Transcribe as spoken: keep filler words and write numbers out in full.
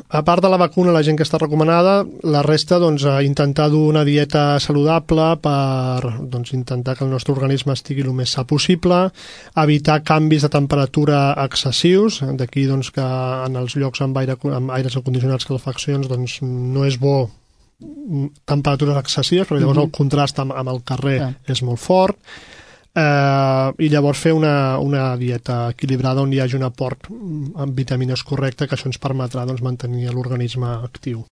a part de la vacuna, la gent que està recomanada, la resta, doncs, intentar dur una dieta saludable per doncs, intentar que el nostre organisme estigui el més sa possible, evitar canvis de temperatura excessius, d'aquí doncs, que en els llocs amb, aire, amb aires acondicionats, calefaccions, doncs, no és bo temperatures excessives, perquè llavors mm-hmm. el contrast amb, amb el carrer yeah. és molt fort, eh, i llavors fer una, una dieta equilibrada on hi hagi un aport amb vitamines correcte, que això ens permetrà doncs, mantenir l'organisme actiu.